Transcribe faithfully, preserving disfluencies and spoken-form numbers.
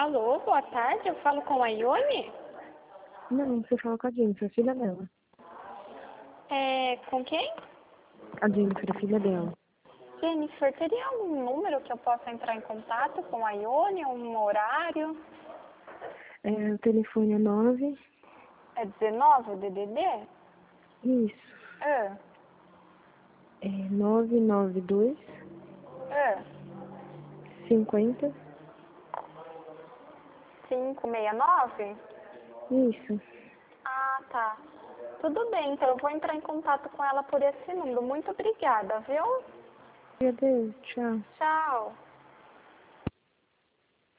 Alô, boa tarde, eu falo com a Ione? Não, você fala com a Jennifer, filha dela. É, com quem? A Jennifer, filha dela. Jennifer, teria algum número que eu possa entrar em contato com a Ione, um horário? É, o telefone é nove. É dezenove o D D D? Isso. Ah, É nove nove dois, ah, cinquenta. cinco seis nove? Isso. Ah, tá. Tudo bem, então eu vou entrar em contato com ela por esse número. Muito obrigada, viu? Adeus, tchau. Tchau.